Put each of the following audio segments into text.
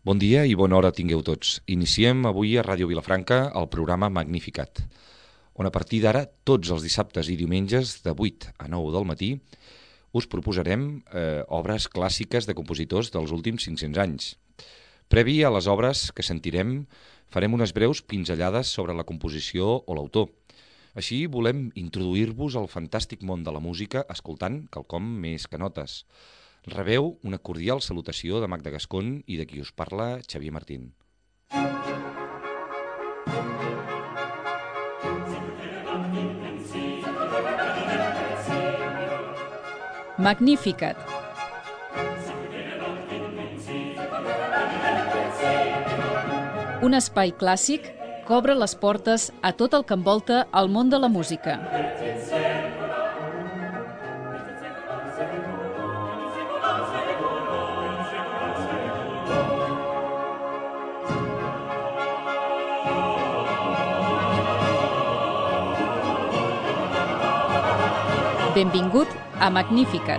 Bon dia i bona hora tingueu tots. Iniciem avui a Ràdio Vilafranca el programa Magnificat, on a partir d'ara, tots els dissabtes i diumenges de 8 a 9 del matí, us proposarem obres clàssiques de compositors dels últims 500 anys. Previ a les obres que sentirem, farem unes breus pinzellades sobre la composició o l'autor. Així volem introduir-vos al fantàstic món de la música escoltant quelcom més que notes. Rebeu una cordial salutació de Magda Gascón i de qui us parla, Xavier Martín. Magnificat. Un espai clàssic que obre les portes a tot el que envolta el món de la música. Benvingut a Magnificat.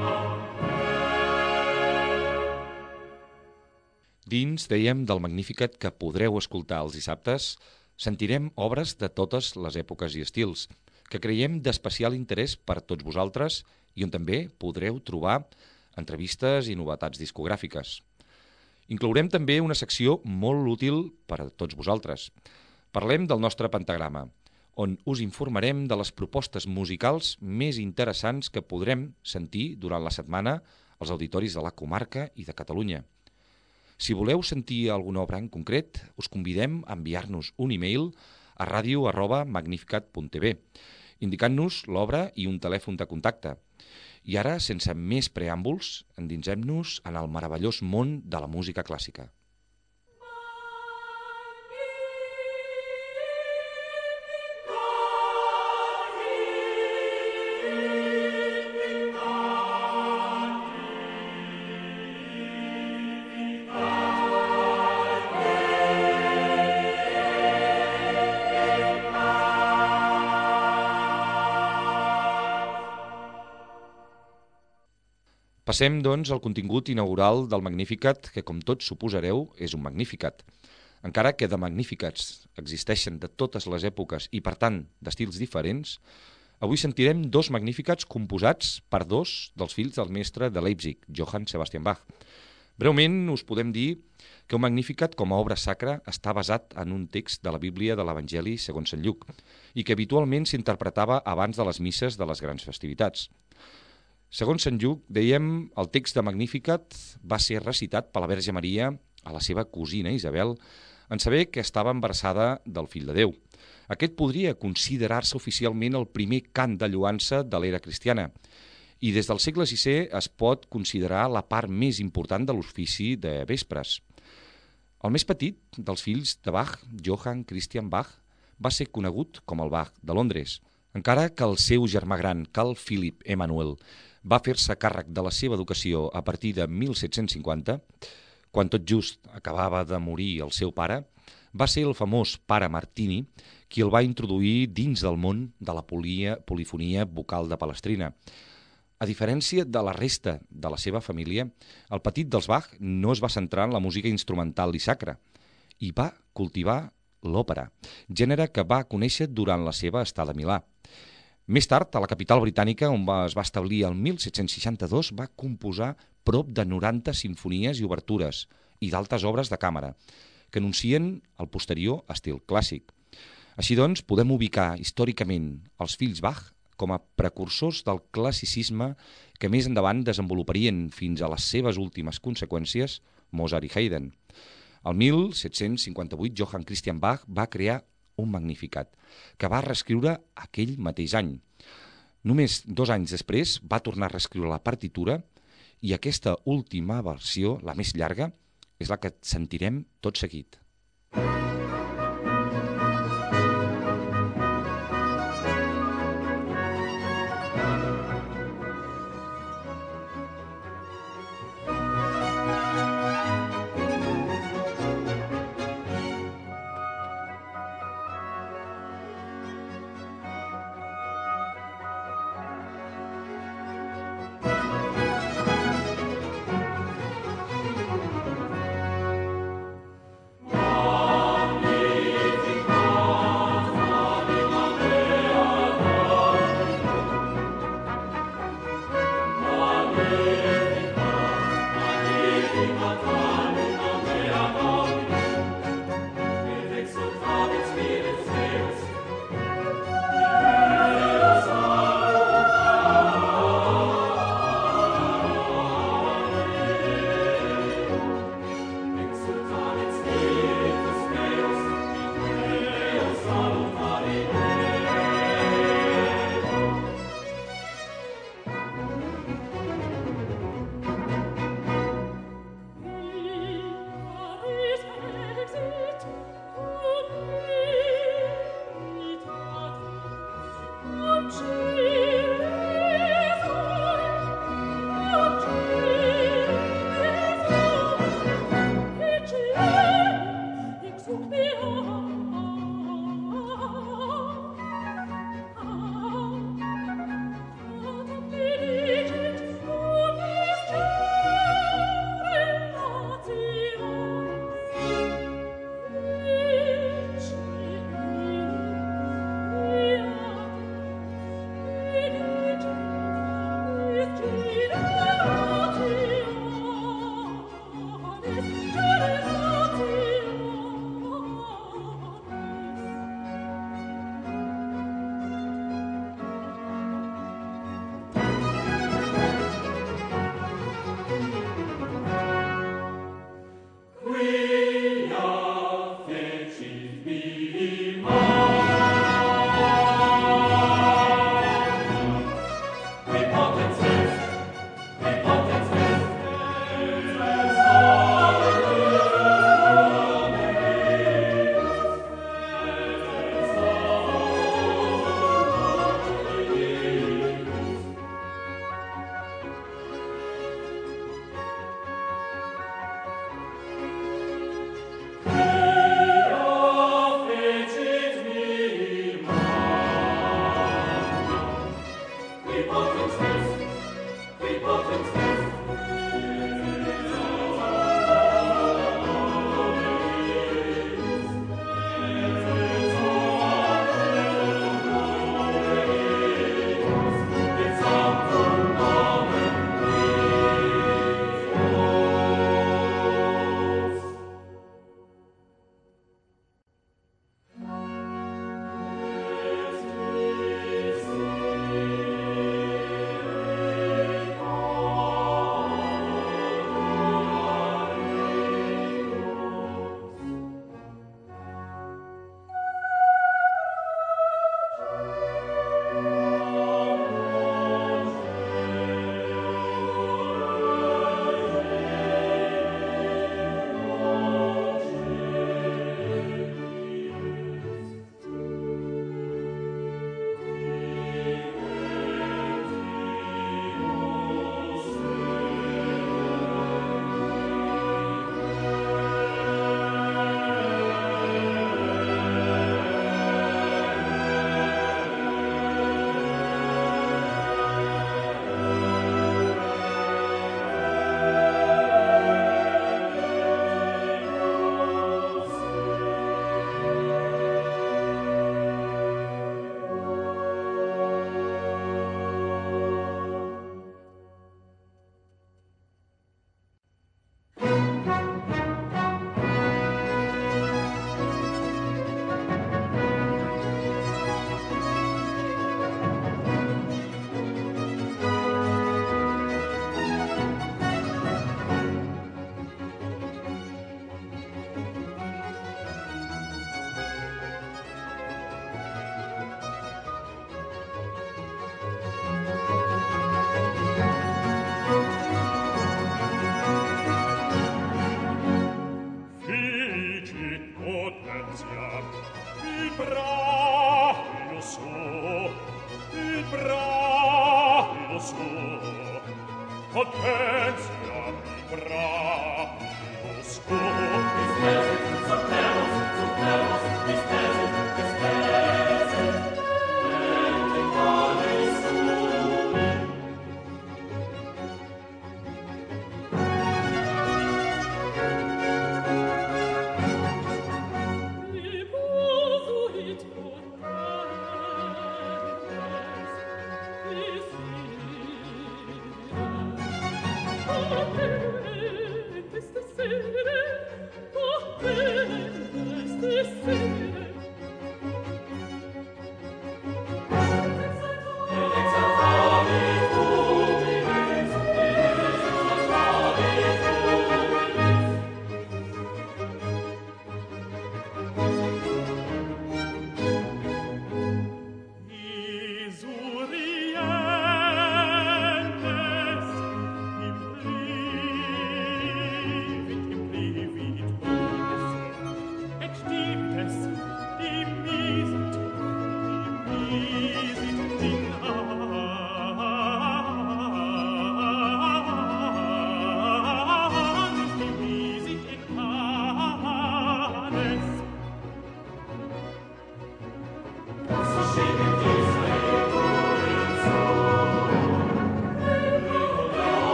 Dins, dèiem, del Magnificat que podreu escoltar els dissabtes, sentirem obres de totes les èpoques i estils, que creiem d'especial interès per tots vosaltres i on també podreu trobar entrevistes i novetats discogràfiques. Inclourem també una secció molt útil per a tots vosaltres. Parlem del nostre pentagrama, on us informarem de les propostes musicals més interessants que podrem sentir durant la setmana als auditoris de la comarca i de Catalunya. Si voleu sentir alguna obra en concret, us convidem a enviar-nos un e-mail a radio@magnificat.tv, indicant-nos l'obra i un telèfon de contacte. I ara, sense més preàmbuls, endinsem-nos en el meravellós món de la música clàssica. Passem, doncs, al contingut inaugural del Magnificat, que, com tots suposareu, és un Magnificat. Encara que de Magnificats existeixen de totes les èpoques i, per tant, d'estils diferents, avui sentirem dos Magnificats composats per dos dels fills del mestre de Leipzig, Johann Sebastian Bach. Breument, us podem dir que un Magnificat com a obra sacra està basat en un text de la Bíblia de l'Evangeli segons Sant Lluc i que habitualment s'interpretava abans de les misses de les grans festivitats. Segons Sant Lluc, dèiem, el text de Magnificat va ser recitat per la Verge Maria a la seva cosina Isabel en saber que estava embarassada del fill de Déu. Aquest podria considerar-se oficialment el primer cant de lloança de l'era cristiana i des del segle VI es pot considerar la part més important de l'ofici de vespres. El més petit dels fills de Bach, Johann Christian Bach, va ser conegut com el Bach de Londres, encara que el seu germà gran, Carl Philipp Emanuel, va fer-se càrrec de la seva educació a partir de 1750, quan tot just acabava de morir el seu pare, va ser el famós pare Martini qui el va introduir dins del món de la polifonia vocal de Palestrina. A diferència de la resta de la seva família, el petit dels Bach no es va centrar en la música instrumental i sacra i va cultivar l'òpera, gènere que va conèixer durant la seva estada a Milà. Més tard, a la capital britànica, on es va establir el 1762, va composar prop de 90 simfonies i obertures i d'altres obres de càmera, que anuncien el posterior estil clàssic. Així doncs, podem ubicar històricament els fills Bach com a precursors del classicisme que més endavant desenvoluparien fins a les seves últimes conseqüències Mozart i Haydn. El 1758, Johann Christian Bach va crear un Magnificat, que va reescriure aquell mateix any. Només 2 anys després va tornar a reescriure la partitura i aquesta última versió, la més llarga, és la que sentirem tot seguit.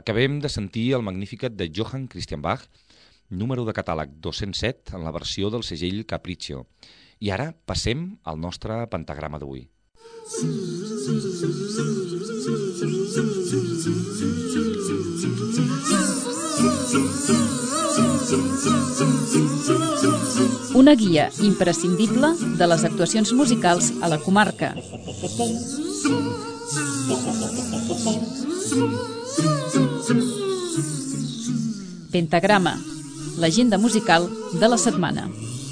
Acabem de sentir el Magnificat de Johann Christian Bach, número de catàleg 207 en la versió del segell Capriccio. I ara passem al nostre pentagrama d'avui. Una guia imprescindible de les actuacions musicals a la comarca. Pentagrama, l'agenda musical de la setmana.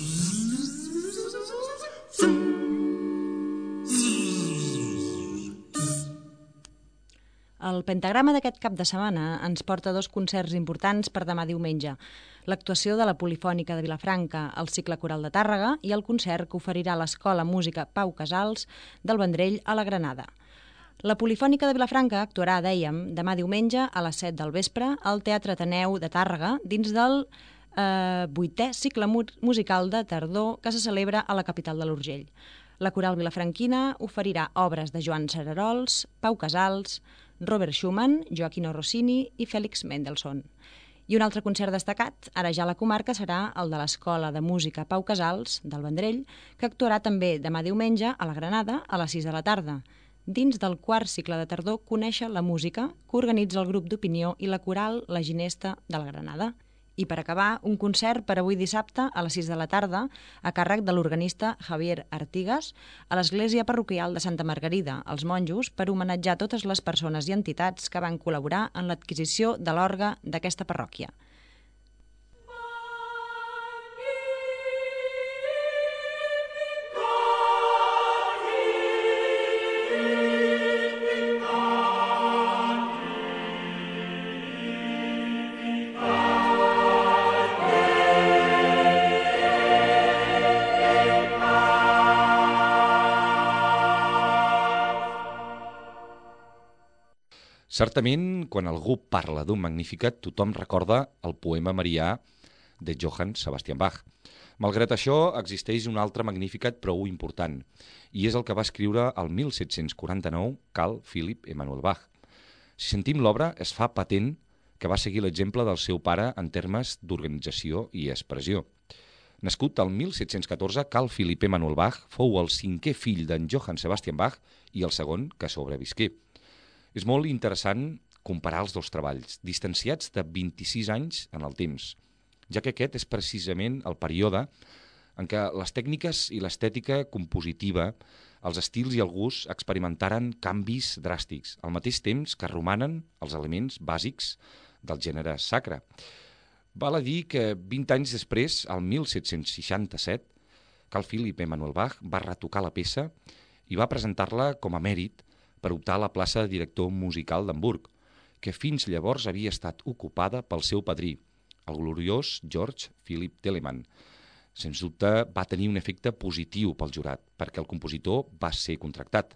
El pentagrama d'aquest cap de setmana ens porta dos concerts importants per demà diumenge. L'actuació de la Polifònica de Vilafranca, el Cicle Coral de Tàrrega i el concert que oferirà l'Escola Música Pau Casals del Vendrell a la Granada. La Polifònica de Vilafranca actuarà, dèiem, demà diumenge a les 7 del vespre al Teatre Ateneu de Tàrrega dins del 8è cicle musical de tardor que se celebra a la capital de l'Urgell. La Coral Vilafranquina oferirà obres de Joan Cerarols, Pau Casals, Robert Schumann, Gioacchino Rossini i Félix Mendelssohn. I un altre concert destacat, ara ja a la comarca, serà el de l'Escola de Música Pau Casals, del Vendrell, que actuarà també demà diumenge a la Granada a les 6 de la tarda, dins del quart cicle de tardor Conèixer la música, que organitza el grup d'opinió i la coral La Ginesta de la Granada. I per acabar, un concert per avui dissabte a les 6 de la tarda a càrrec de l'organista Javier Artigas a l'església parroquial de Santa Margarida, als monjos, per homenatjar totes les persones i entitats que van col·laborar en l'adquisició de l'orgue d'aquesta parròquia. Certament, quan algú parla d'un Magnificat, tothom recorda el poema marià de Johann Sebastian Bach. Malgrat això, existeix un altre Magnificat prou important, i és el que va escriure el 1749 Carl Philipp Emanuel Bach. Si sentim l'obra, es fa patent que va seguir l'exemple del seu pare en termes d'organització i expressió. Nascut el 1714, Carl Philipp Emanuel Bach fou el 5è fill d'en Johann Sebastian Bach i el segon que sobrevisqué. És molt interessant comparar els dos treballs, distanciats de 26 anys en el temps, ja que aquest és precisament el període en què les tècniques i l'estètica compositiva, els estils i el gust experimentaren canvis dràstics, al mateix temps que romanen els elements bàsics del gènere sacre. Val a dir que 20 anys després, el 1767, Carl Philipp Emanuel Bach va retocar la peça i va presentar-la com a mèrit per optar a la plaça de director musical d'Hamburg, que fins llavors havia estat ocupada pel seu padrí, el gloriós George Philipp Telemann. Sens dubte va tenir un efecte positiu pel jurat, perquè el compositor va ser contractat.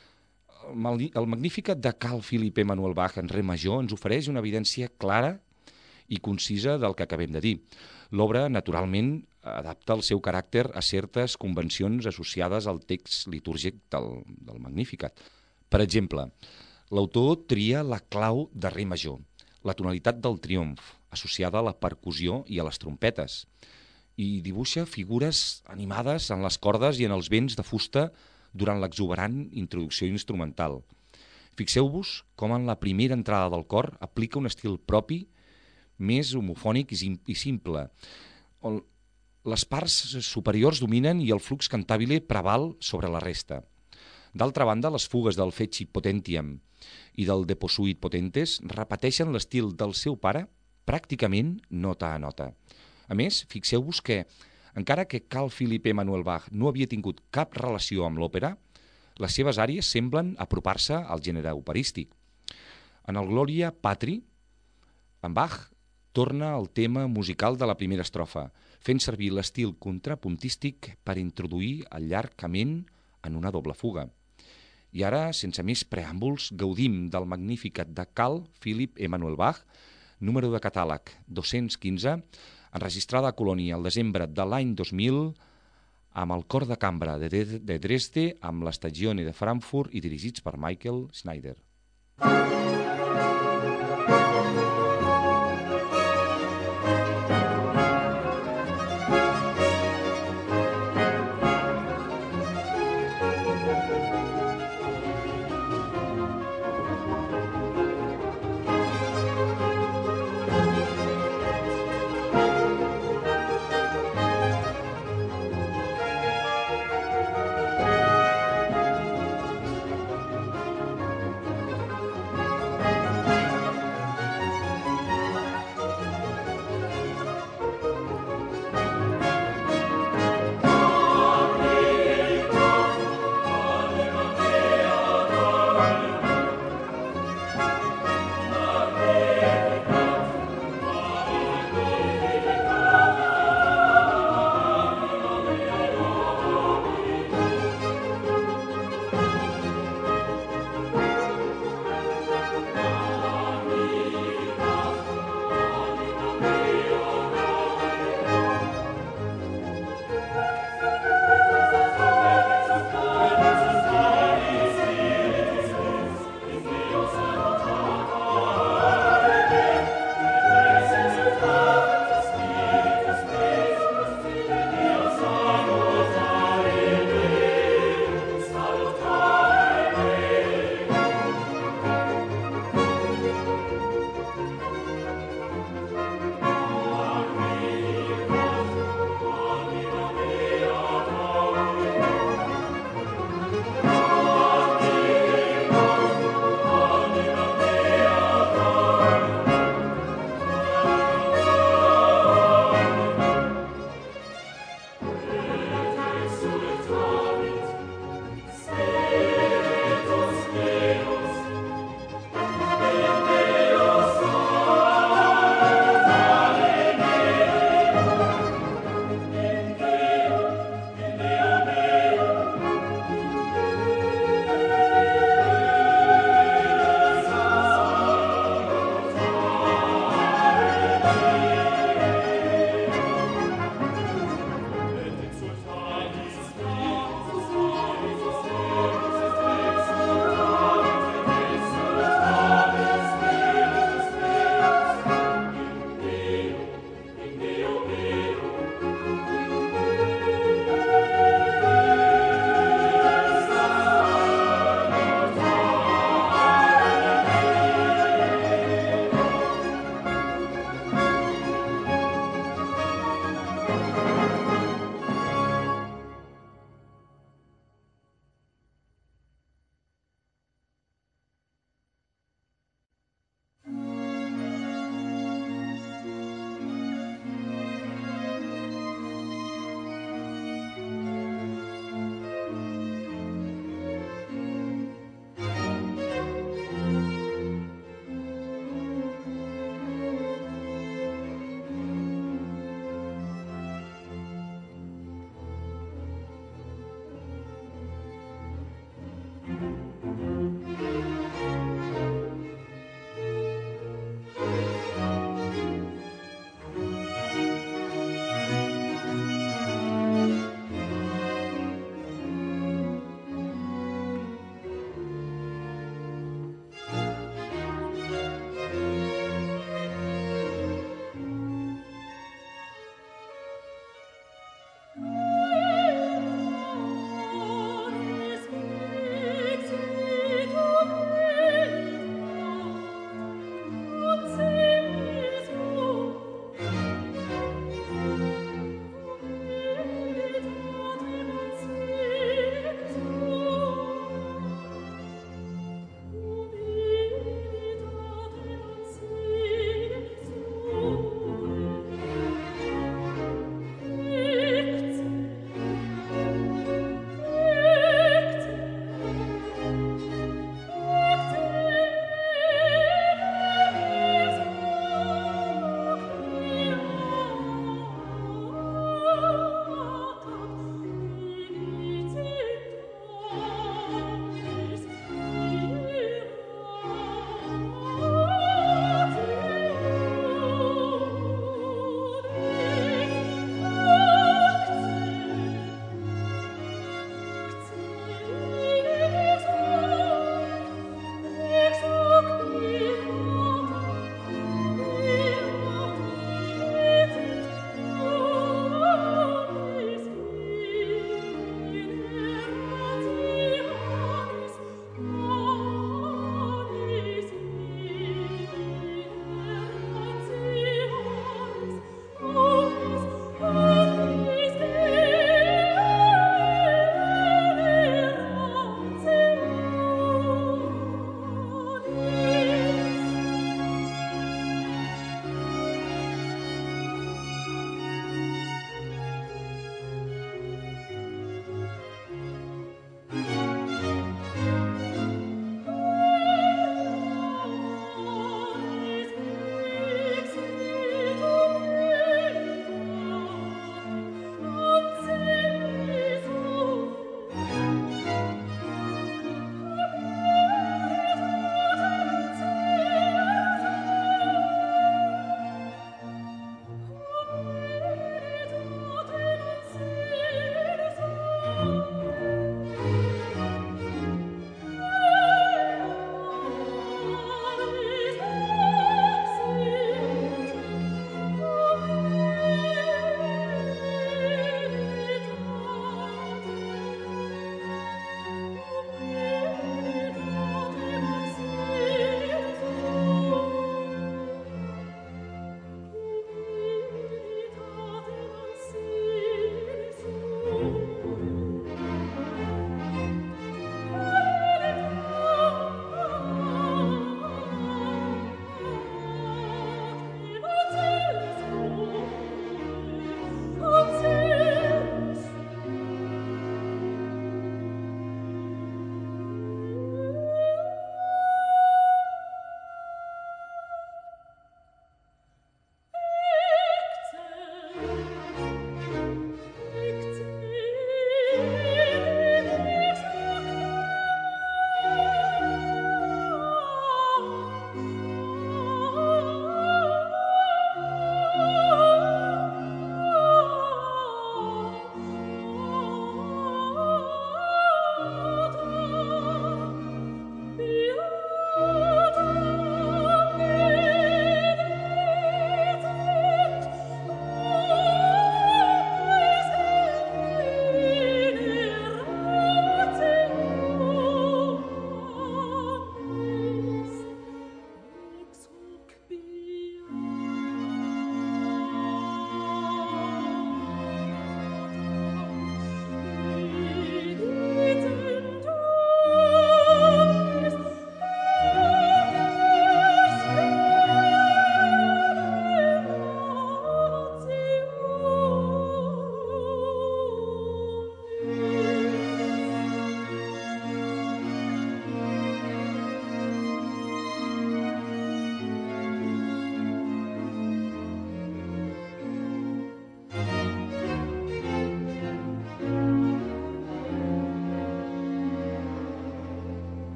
El Magnificat de Carl Philipp Emanuel Bach en re major ens ofereix una evidència clara i concisa del que acabem de dir. L'obra, naturalment, adapta el seu caràcter a certes convencions associades al text litúrgic del Magnificat. Per exemple, l'autor tria la clau de re major, la tonalitat del triomf, associada a la percussió i a les trompetes, i dibuixa figures animades en les cordes i en els vents de fusta durant l'exuberant introducció instrumental. Fixeu-vos com en la primera entrada del cor aplica un estil propi, més homofònic i simple, on les parts superiors dominen i el flux cantabile preval sobre la resta. D'altra banda, les fugues del Feci Potentiam i del Deposuit Potentes repeteixen l'estil del seu pare pràcticament nota a nota. A més, fixeu-vos que, encara que Carl Philipp Emanuel Bach no havia tingut cap relació amb l'òpera, les seves àries semblen apropar-se al gènere operístic. En el Gloria Patri, en Bach torna al tema musical de la primera estrofa, fent servir l'estil contrapuntístic per introduir el llargament en una doble fuga. I ara, sense més preàmbuls, gaudim del Magnificat de Carl Philipp Emanuel Bach, número de catàleg 215, enregistrada a Colònia el desembre de l'any 2000, amb el cor de cambra de Dresde, amb la Stagione de Frankfurt i dirigits per Michael Schneider.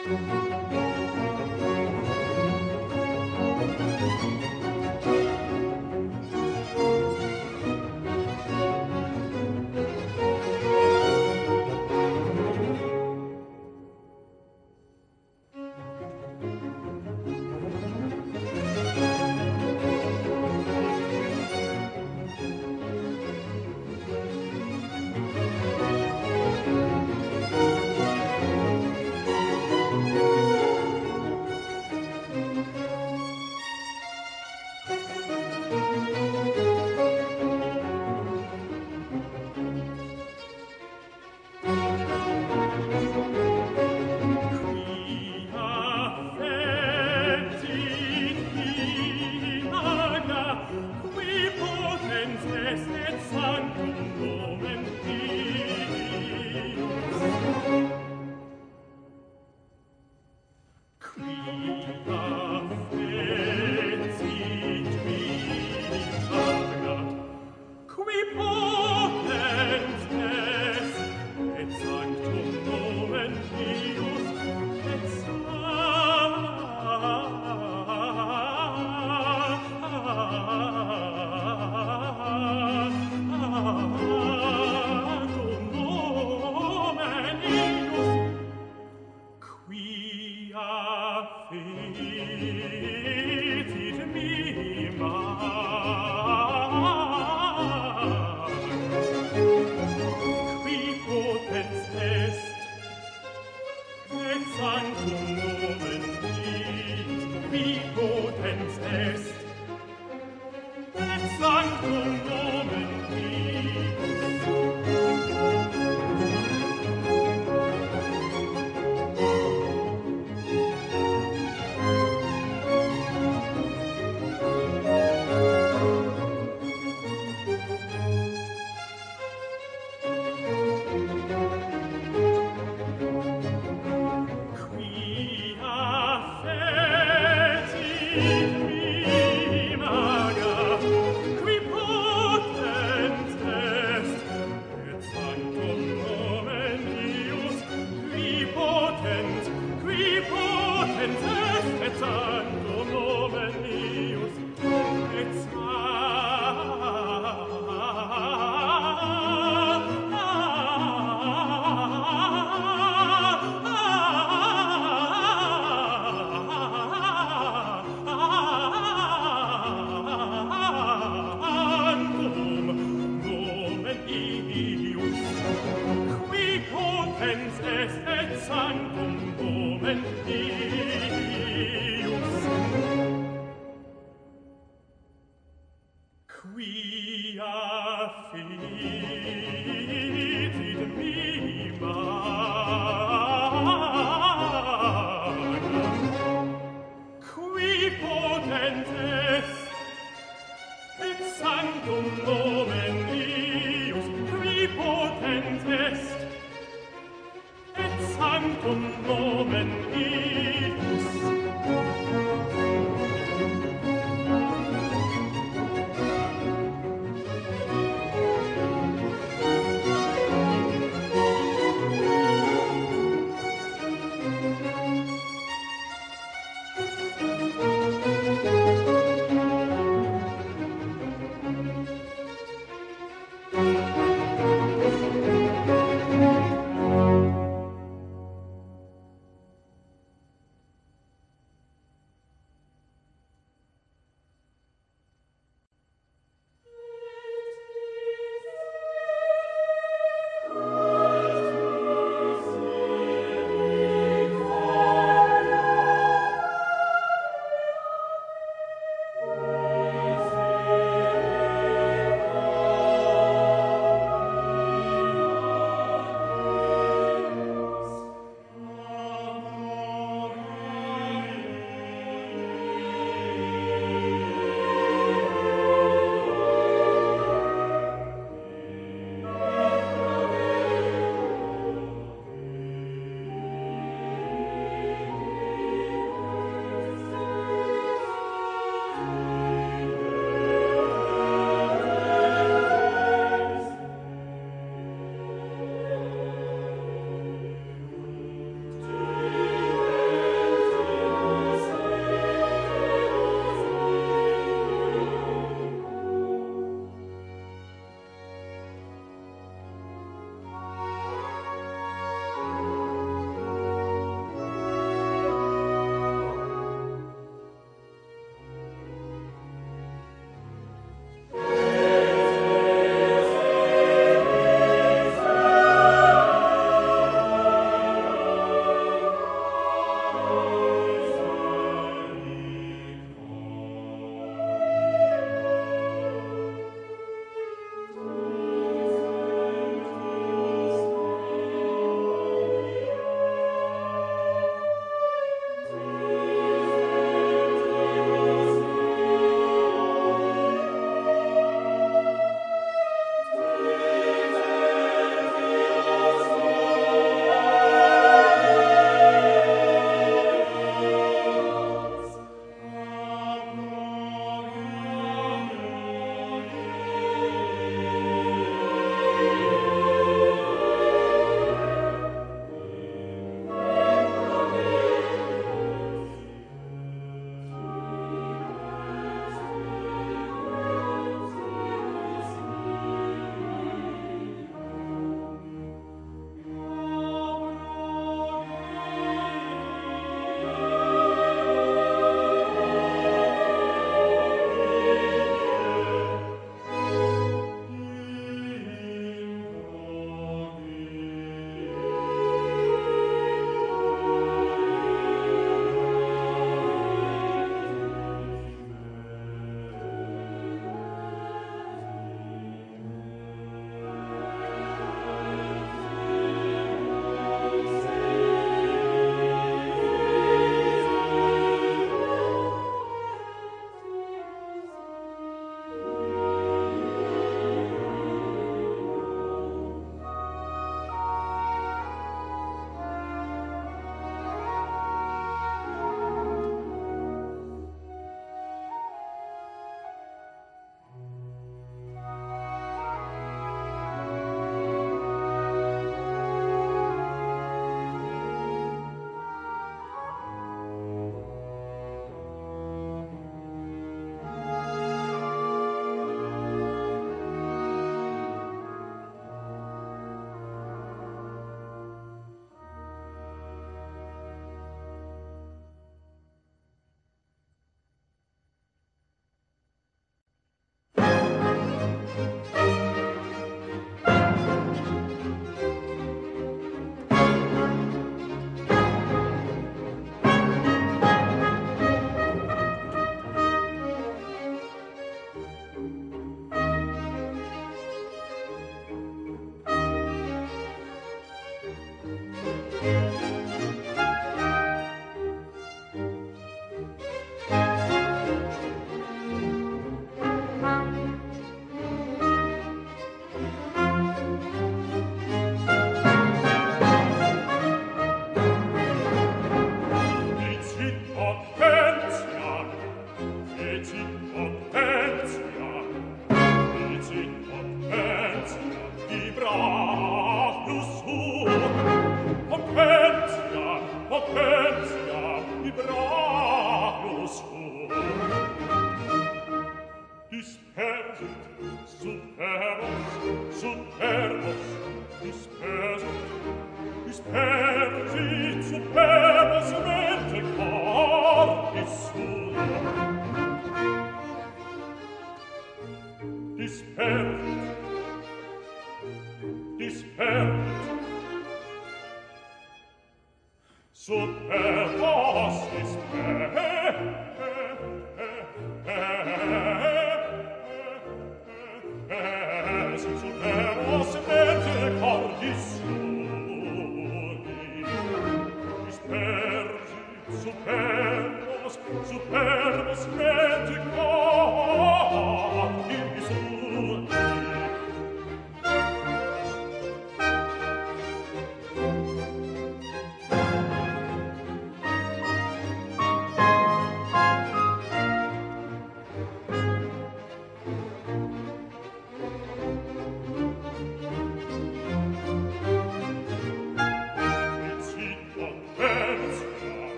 Sanctum nomen Deus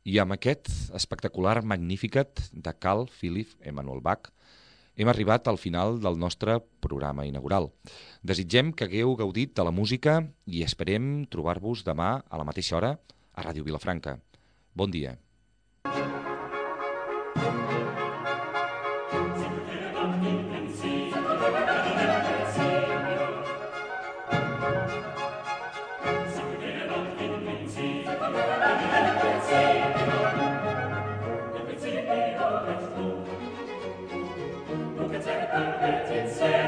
I amb aquest espectacular Magnificat de Carl Philipp Emanuel Bach hem arribat al final del nostre programa inaugural. Desitgem que hagueu gaudit de la música i esperem trobar-vos demà a la mateixa hora a Ràdio Vilafranca. Bon dia. Say